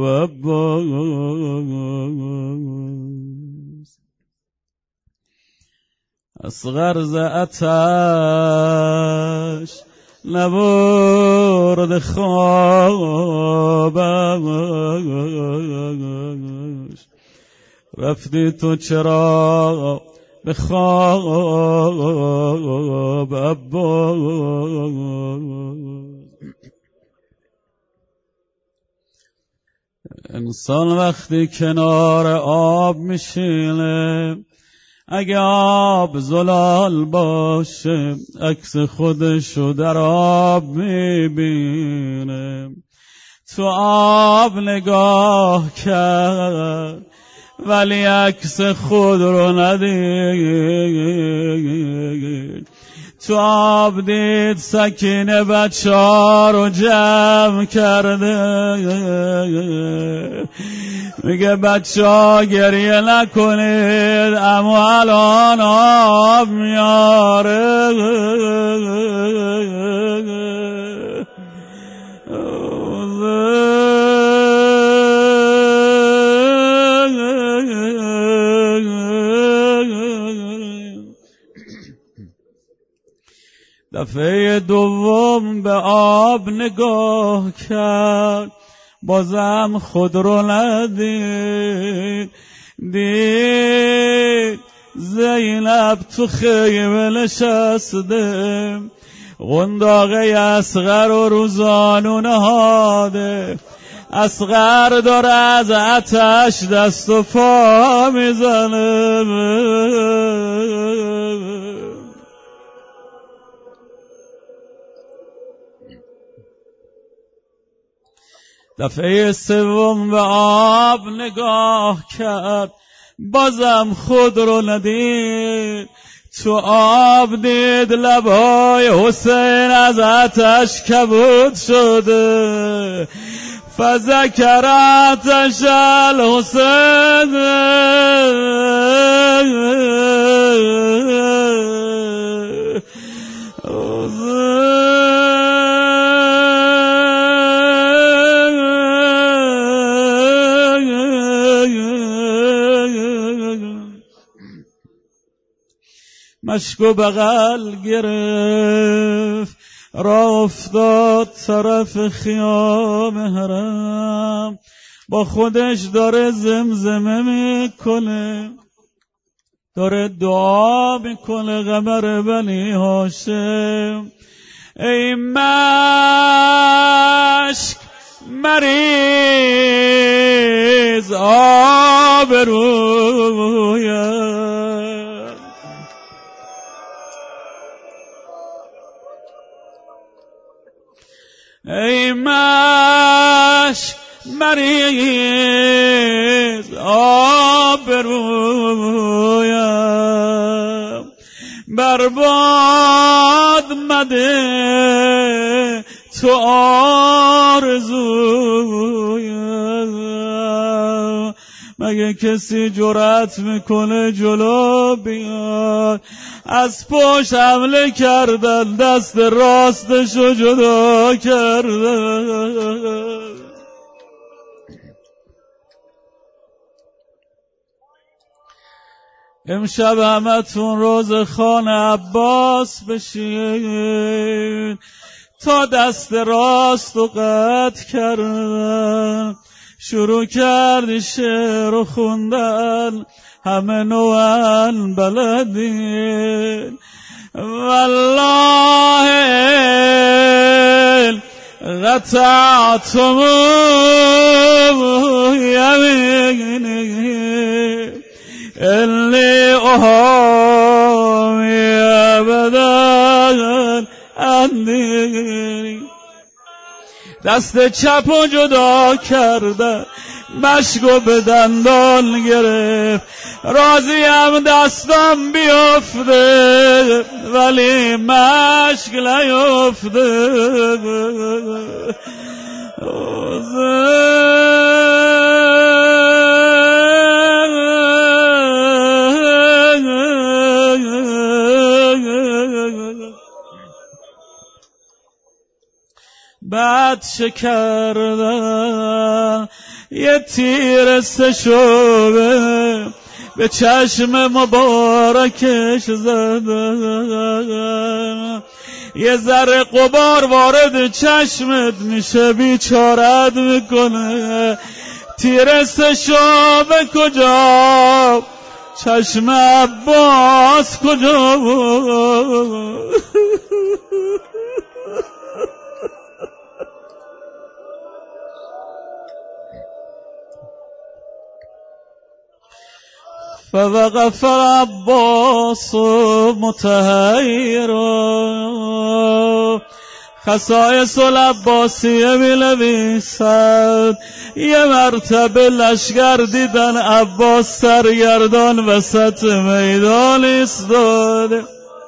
[SPEAKER 2] عباس. اصغر ز آتش نبرد خوابش، رفتی تو چرا به خواب عباس. انسان وقتی کنار آب میشینه، اگه آب زلال باشه عکس خودشو در آب میبینه. تو آب نگاه کرد ولی عکس خود رو ندید. تو آب دید سکینه بچه‌ها رو جمع کرده، میگه بچه‌ها گریه نکنید اما الان آب میاره. دفعه دوم به آب نگاه کرد، بازم خود رو ندید. دید زینب تو خیمه نشسته، قنداقه اصغر و روزانو نهاده. اصغر داره از آتش دست و پا میزنه. دفعه سوم به آب نگاه کرد، بازم خود رو ندید. تو آب دید لبای حسین از آتش کبود شده. فذکر آتش الحسین، مشک و بغل گرفت، راه افتاد طرف خیام حرم. با خودش داره زمزمه میکنه، داره دعا میکنه قمر بنی هاشم ای مشک مریز آبرویم، ای مشک مریز آبرویم، برباد مده تو آرزویم. مگه کسی جرأت میکنه جلو بیاد؟ از پشت حمله کردن، دست راستشو جدا کردن. امشب همتون روز خان عباس بشین تا دست راست و قطع کردن. شروع کردی شعر و خوندن، همه نوان بلدین. والله قطعتم یمینی اللي أهوي أبدا عندي. دست چپ و جدا کرده، مشکو به دندان گرفت. راضیم دستم بیفته ولی مشک نیفته. بعد شکردن یه تیر سشوبه به چشم مبارکش زدن. یه ذره غبار وارد چشمت میشه بیچارت میکنه. تیر سشوبه کجا؟ چشم عباس کجا؟ فوقف عباس متحیرا، خصائص العباسیه می‌نویسد. یه مرتبه لشگر دیدن عباس سرگردان وسط میدان ایستاده.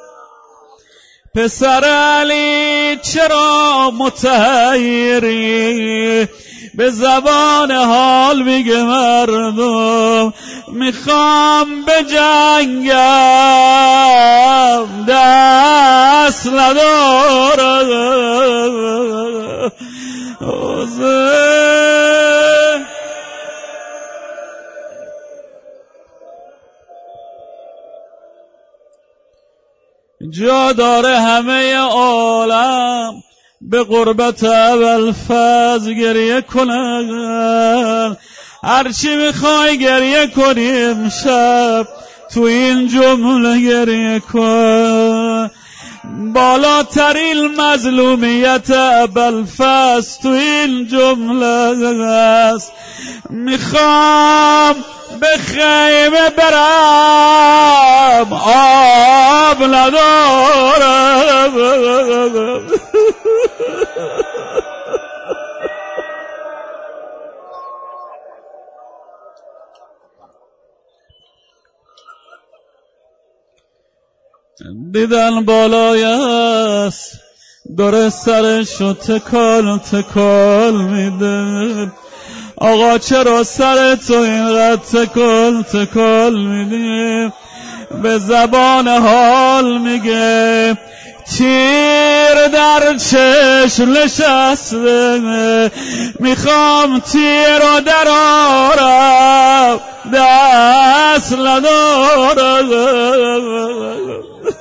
[SPEAKER 2] پسر علی چرا متحیری؟ به زبان حال میگه مردم میخوام به جنگم دست ندارم. جا داره همه عالم به قربت ابوالفضل گریه کنن. هرچی میخوای گریه کنی امشب تو این جمله گریه کن. بالاترین مظلومیت ابوالفضل تو این جمله است. میخوام به خیمه برم آب ندارم. دیدن بالای است داره سرشو تکال تکال میده. آقا چرا سرتو اینقدر تکال تکال میدی؟ به زبان حال میگه تیر در چشم نشسته. میخوام تیر رو در آرم دست ندارم.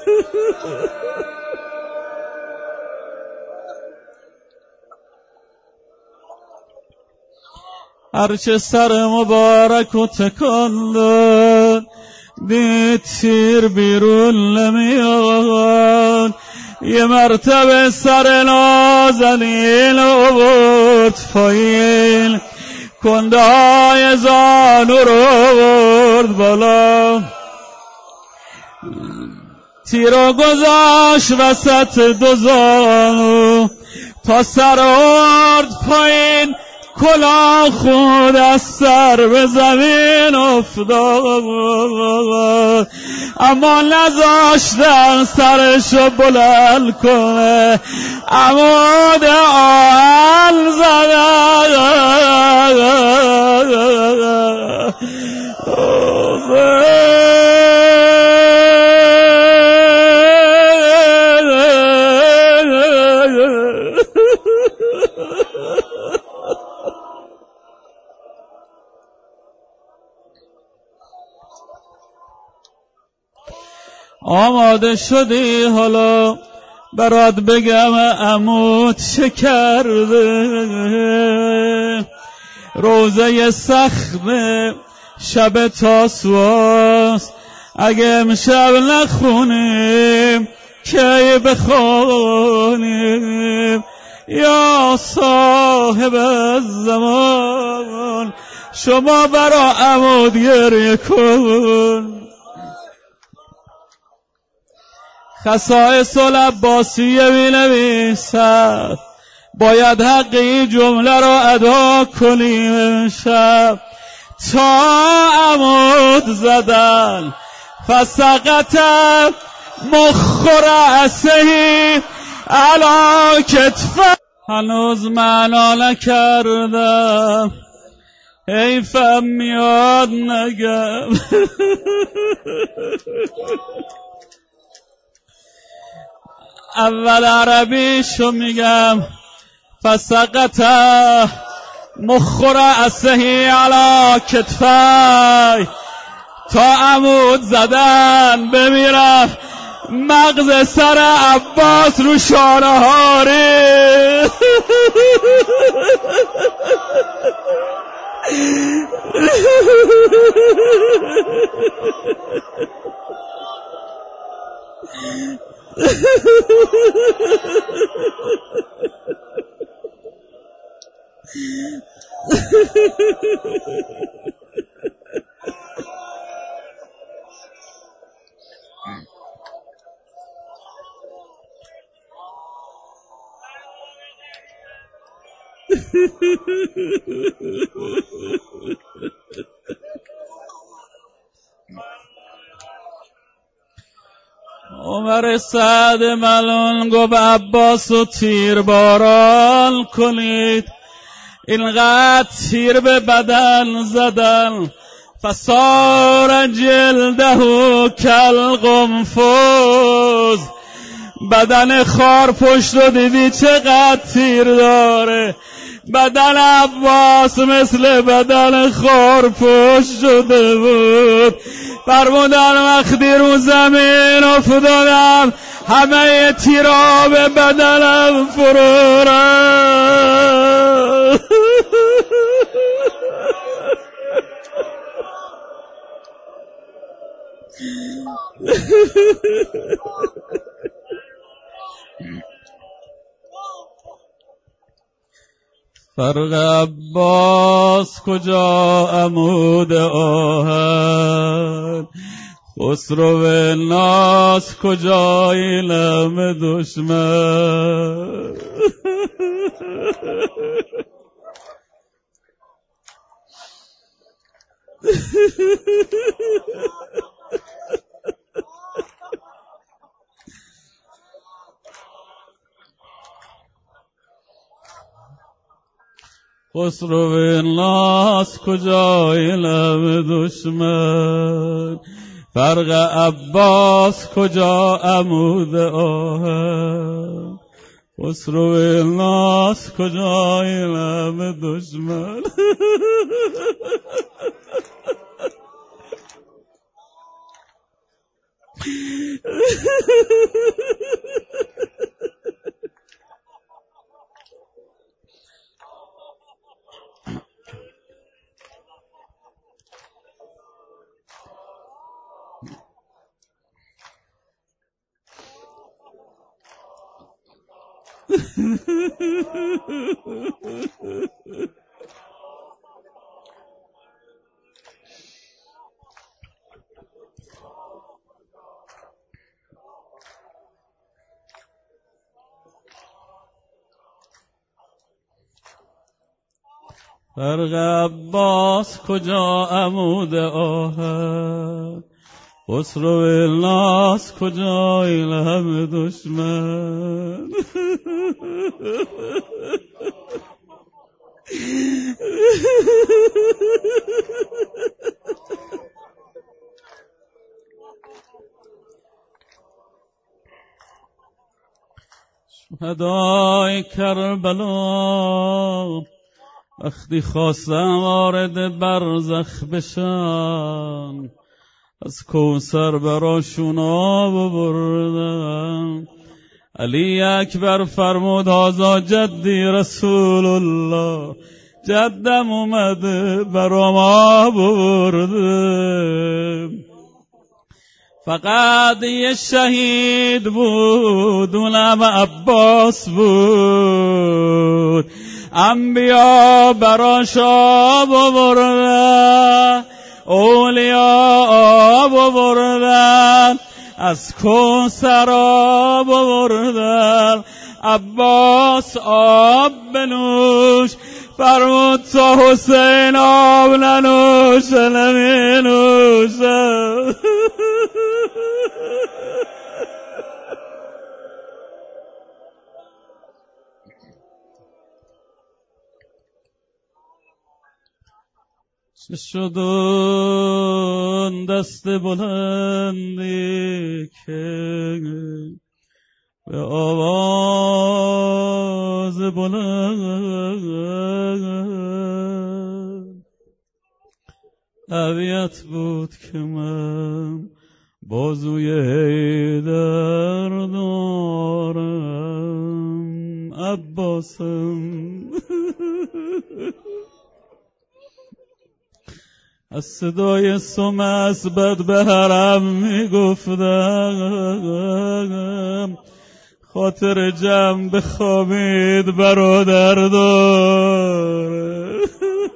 [SPEAKER 2] هرچه سر مبارک و تکان داد دید تیر بیرون نمیاد. یه مرتبه سر نازنین آورد پایین، کنده های زانو رو آورد بالا، تیرو گذاشت وسط دو زانو تا سر آورد پایین، کلاه خود از سر به زمین افتاد، اما نذاشتن سرشو بلند کنه، عمود آهن زدن. آماده شدی حالا برات بگم عمود چه کرده؟ روزه سخت شب تاسوعاست، اگه امشب نخونیم کی بخونیم؟ یا صاحب الزمان شما برا عمود گریه کن. خصائص العباسیه می‌نویسد باید حقی جمله را ادا کنیم امشب. تا عمود زدن فسقط مخ رأسه علی کتفه، هنوز معنا نکردم، حیفم میاد نگم. اول عربیشو میگم، فسقط مخ رأسه علی کتفه، تا عمود زدن بمیرم مغز سر عباس رو شانه هاری. عمر سعد ملون گفت عباس و تیر باران کنید، اینقدر تیر به بدن زدن، فصار جلده کالقنفذ، بدن خار پشت رو دیدی چقدر تیر داره، بدن عباس مثل بدن خار پشت شده بود. فرمودن وقتی رو زمین افتادم همه تیرا به بدنم فرو رفت. فرق عباس کجا عمود آهن، خسرو ناز کجای لم دشمن. خسرو ناز کجای لم دشمن، فرق عباس کجا عمود آهن، خسرو ناز کجای لم دشمن. فرق عباس کجا عمود آهن، خسرو الناس کجا این همه دشمن. شهدای کربلا وقتی خواستم وارد برزخ بشن، از کوثر براشون آب بردم. علی اکبر فرمود هذا جدی رسول الله، جدم اومده برام آب برده. فقط یه شهید بود اونم عباس بود، انبیا براش آب بردن، اولیا آب بردن، از کوثر آب بردن. عباس آب بنوش فرمود تا حسین آب ننوش نمی نوشم. چه شد اون دست بلندی که به آواز بلند طبیعت بود که من بازوی حیدر دارم عباسم. از صدای سمس بد به حرم میگفتم، خاطر جمع بخوابید برادر داره.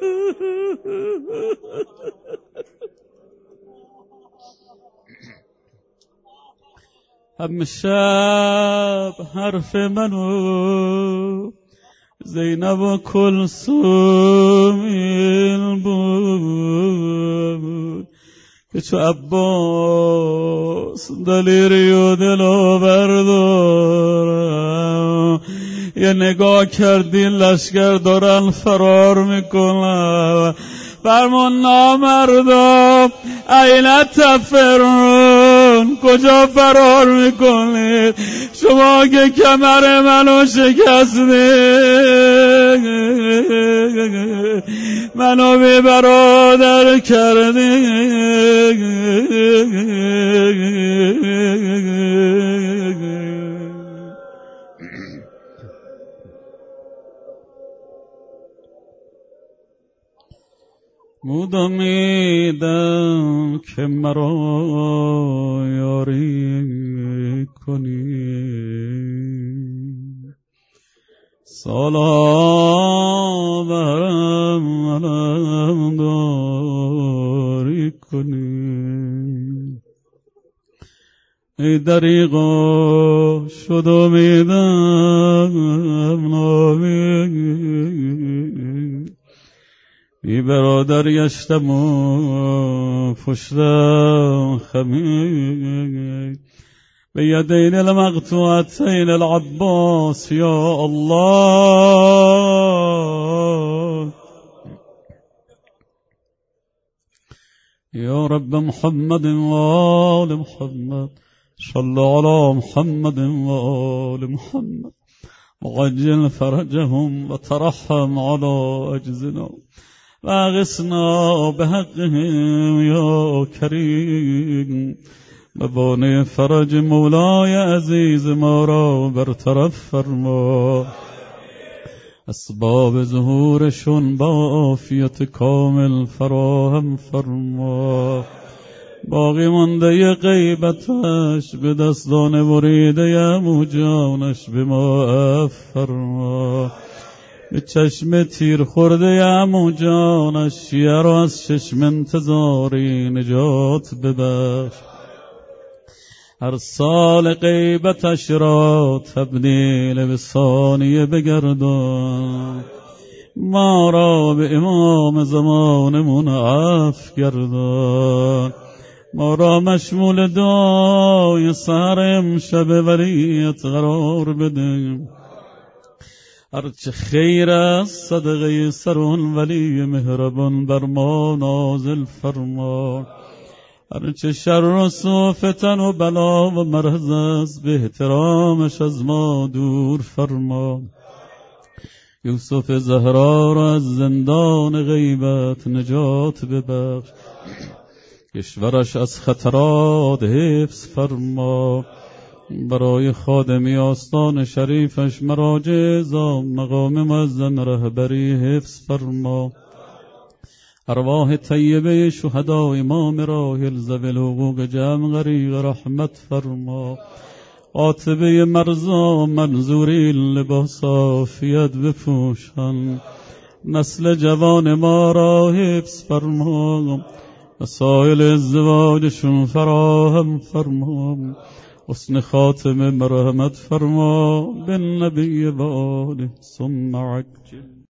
[SPEAKER 2] همه شب حرف منو زینب و کلثوم این بود که چو عباس دلیری و دلاور دارم. یه نگاه کردین لشکر دارن فرار میکنن، فرمون نامردم این تفرون، کجا فرار میکنید شما که کمر منو شکستید، منو بی برادر کردید. مدامیدم که مرا یاری کنی، سالا برم علم داری کنی. ای دریغا شد امیدم نامی، بی برادر گشتم و پشتم خمید. به یدین المقطوعتین العباس یا الله، یا رب محمد و آل محمد، صل علی محمد و آل محمد، وعجل فرجهم وترحم على اجزنا واغثنا بحقهم یا کریم. مبانه فرج مولای عزیز ما را برطرف فرما، اسباب ظهورشون با عافیت کامل فراهم فرما. باقی مانده غیبتش به دستان بریده عمو جانش به ما عفو فرما. به چشم تیر خورده عمو جانش شیعه را از چشم انتظاری نجات ببخش. هر سال غیبتش را تبدیل به ثانیه بگردان. ما را به امام زمانمون عفو گردان. ما را مشمول دعای سحر امشب ولیت قرار بده. هرچه خیر است صدقه سرون ولی مهربان بر ما نازل فرما. هرچه شر و سوء فتن و بلا و مرض است به احترامش از ما دور فرما. یوسف زهرا را از زندان غیبت نجات ببخش. کشورش از خطرات حفظ فرما. برای خادمی آستان شریفش مراجع زام مقام معظم رهبری حفظ فرما. ارواح طیبه شهدا امام راحل ذوی الحقوق جمع غریق رحمت فرما. عاتبه مرزا منظوری لباس عافیت بپوشان. نسل جوان ما را حفظ فرما. وسایل ازدواجشون فراهم فرما. حسن خاتمه مرحمت فرما. بالنبی و آله ثم عجل.